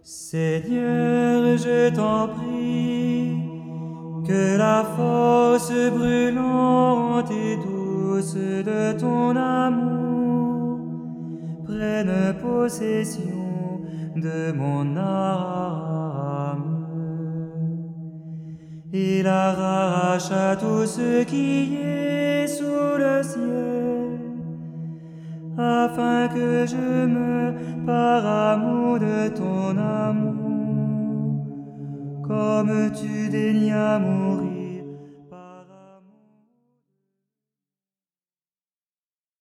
Seigneur, je t'en prie, que la force brûlante et douce de ton amour prenne possession de mon âme. Il arrache à tout ce qui est sous le ciel, afin que je me, par amour de ton amour, comme tu daignas mourir